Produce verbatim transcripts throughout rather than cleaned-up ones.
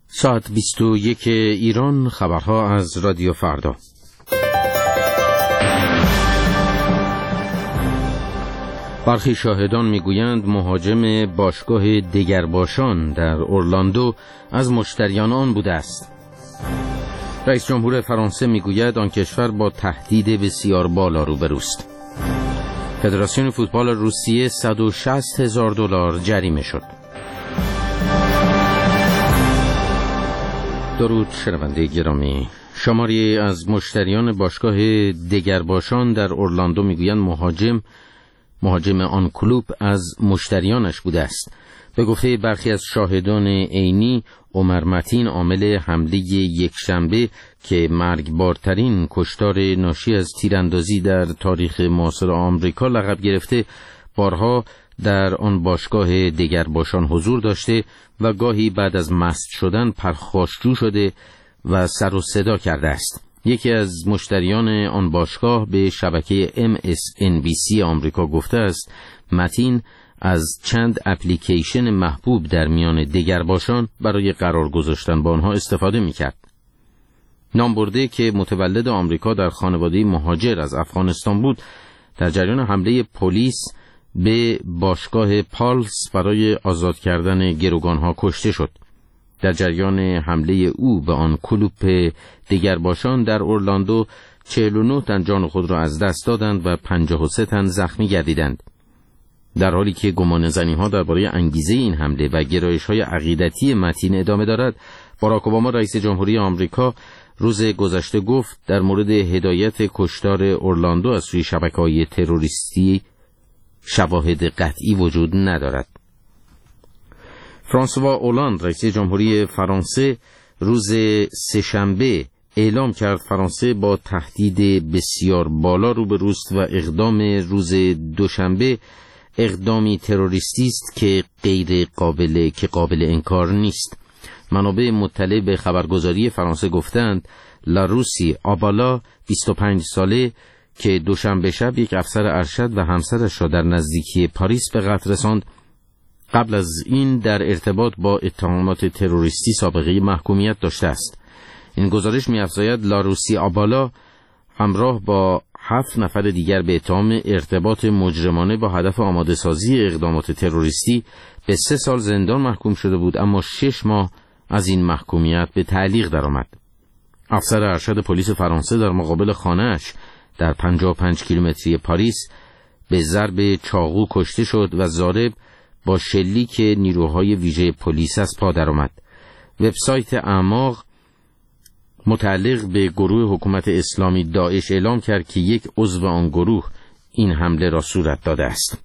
ساعت بیست و یک ایران، خبرها از رادیو فردا. برخی شاهدان میگویند مهاجم باشگاه دگرباشان در اورلاندو از مشتریان آن بوده است. رئیس جمهور فرانسه میگوید آن کشور با تهدید بسیار بالا روبروست. فدراسیون فوتبال روسیه صد و شصت هزار دلار جریمه شد. درود شنونده گرامی. شماری از مشتریان باشگاه دگرباشان در اورلاندو میگویند مهاجم مهاجم آن کلوب از مشتریانش بوده است. به گفته برخی از شاهدان عینی، عمر متین عامل حمله یکشنبه که مرگبارترین کشتار ناشی از تیراندازی در تاریخ معاصر آمریکا لقب گرفته، بارها در آن باشگاه دگرباشان حضور داشته و گاهی بعد از مست شدن پرخاشجو شده و سر و صدا کرده است. یکی از مشتریان آن باشگاه به شبکه ام اس ان بی سی آمریکا گفته است متین از چند اپلیکیشن محبوب در میان دگرباشان برای قرار گذاشتن با آنها استفاده می‌کرد. نامبرده که متولد آمریکا در خانواده مهاجر از افغانستان بود، در جریان حمله پلیس به باشگاه پالس برای آزاد کردن گروگانها کشته شد. در جریان حمله او به آن کلوب دگرباشان در اورلاندو، چهل و نه تن جان خود را از دست دادند و پنجاه و سه تن زخمی گردیدند. در حالی که گمانه‌زنی‌ها درباره انگیزه این حمله و گرایش‌های عقیدتی متین ادامه دارد، باراک اوباما رئیس جمهوری آمریکا روز گذشته گفت در مورد هدایت کشتار اورلاندو از سوی شبکه‌های تروریستی شواهد قطعی وجود ندارد. فرانسوا اولاند رئیس جمهوری فرانسه روز سه‌شنبه اعلام کرد فرانسه با تهدید بسیار بالا روبروست و اقدام روز دوشنبه اقدامی تروریستی است که غیر قابل که قابل انکار نیست. منابع مطلع به خبرگزاری فرانسه گفتند لاروسی آبالا بیست و پنج ساله که دوشنبه شب یک افسر ارشد و همسرش را در نزدیکی پاریس به قتل رساند، قبل از این در ارتباط با اتهامات تروریستی سابقه محکومیت داشته است. این گزارش می‌افزاید لاروسی آبالا همراه با هفت نفر دیگر به اتهام ارتباط مجرمانه با هدف آماده سازی اقدامات تروریستی به سه سال زندان محکوم شده بود، اما شش ماه از این محکومیت به تعلیق درآمد. افسر ارشد پلیس فرانسه در مقابل خانه‌اش در پنجاه و پنج کیلومتری پاریس به ضرب چاقو کشته شد و ضارب با شلیک نیروهای ویژه پلیس از پا درآمد. وبسایت اعماق متعلق به گروه حکومت اسلامی داعش اعلام کرد که یک عضو آن گروه این حمله را صورت داده است.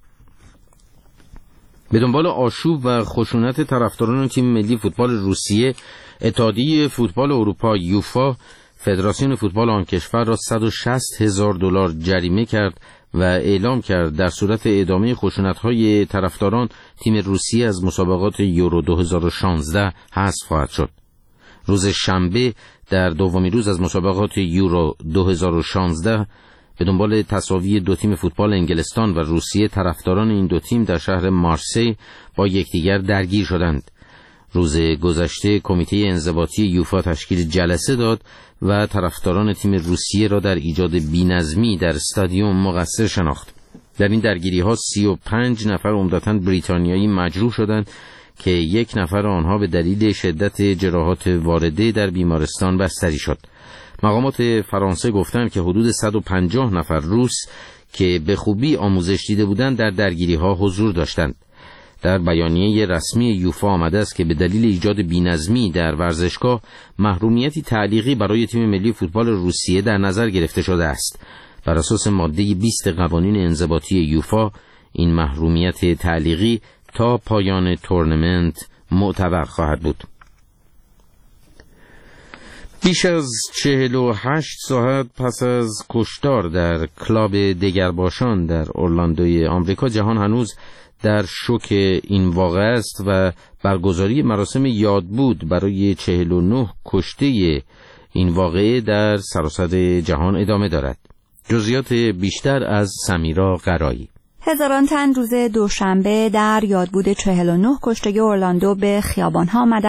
به دنبال آشوب و خشونت طرفداران تیم ملی فوتبال روسیه، اتحادیه فوتبال اروپا یوفا فدراسیون فوتبال آن کشور را صد و شصت هزار دلار جریمه کرد و اعلام کرد در صورت ادامه خشونت‌های طرفداران تیم روسیه از مسابقات یورو دو هزار و شانزده حذف خواهد شد. روز شنبه در دومین روز از مسابقات یورو دو هزار و شانزده به دنبال تساوی دو تیم فوتبال انگلستان و روسیه، طرفداران این دو تیم در شهر مارسی با یکدیگر درگیر شدند. روز گذشته کمیته انضباطی یوفا تشکیل جلسه داد و طرفداران تیم روسیه را در ایجاد بی‌نظمی در استادیوم مقصر شناخت. در این درگیری‌ها سی و پنج نفر عمدتاً بریتانیایی مجروح شدند که یک نفر آنها به دلیل شدت جراحات وارده در بیمارستان بستری شد. مقامات فرانسه گفتند که حدود صد و پنجاه نفر روس که به خوبی آموزش دیده بودند در درگیری‌ها حضور داشتند. در بیانیه رسمی یوفا آمده است که به دلیل ایجاد بی‌نظمی در ورزشگاه محرومیتی تعلیقی برای تیم ملی فوتبال روسیه در نظر گرفته شده است. بر اساس ماده بیست قوانین انضباطی یوفا این محرومیت تعلیقی تا پایان تورنمنت معتبر خواهد بود. بیش از چهل و هشت ساعت پس از کشتار در کلاب دگرباشان در اورلاندوی آمریکا، جهان هنوز در شوک این واقعه است و برگزاری مراسم یادبود برای چهل و نه کشته این واقعه در سراسر جهان ادامه دارد. جزئیات بیشتر از سمیرا قرایی. هزاران تن روز دوشنبه در یادبود چهل و نه کشته اورلاندو به خیابان‌ها آمدند